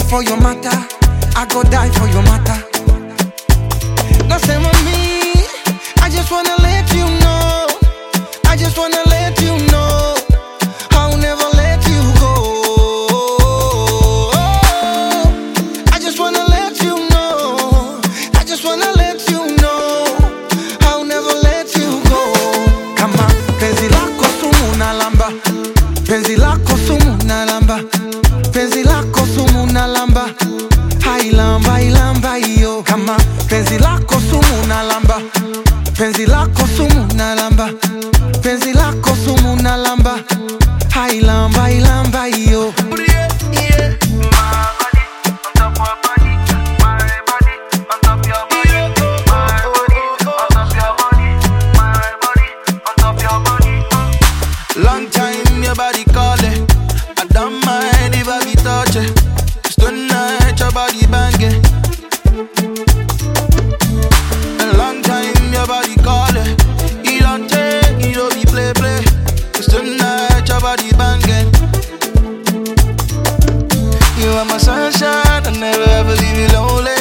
for your matter. I go die for your matter. Nothing on me. I just wanna let you know. I just wanna let you know. I'll never let you go. I just wanna let you know. I just wanna let you know. I'll never let you go. Kama penzi lako sumu na lamba. Penzi lako sumu na lamba. Penzi lako sumu na lamba. Hailamba ilamba iyo. Kama penzi lako sumu na lamba. Penzi lako sumu na lamba. Penzi lako sumu na lamba. Hailamba ilamba iyo. Long time your body calling. I don't mind if I be touching. It's tonight your body banging. A long time your body calling. You don't take, you don't be play. It's tonight your body banging. You are my sunshine, I never ever leave you lonely.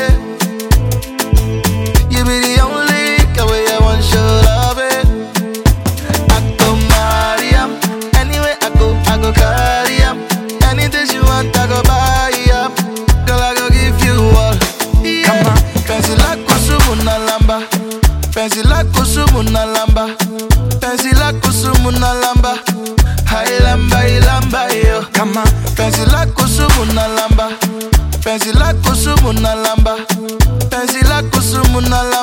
You be the only way I want your love it. I go marry him. Anywhere I go carry him. Anything you want, I go buy him. Girl, I go give you all. Yeah. Penzi lako sumu na lamba. Penzi lako sumu na lamba. Penzi lako sumu na lamba. Hai lamba ilamba yo. Kama penzi lako sumu na lamba. Penzi lako sumu na lamba. Penzi lako sumu na lamba.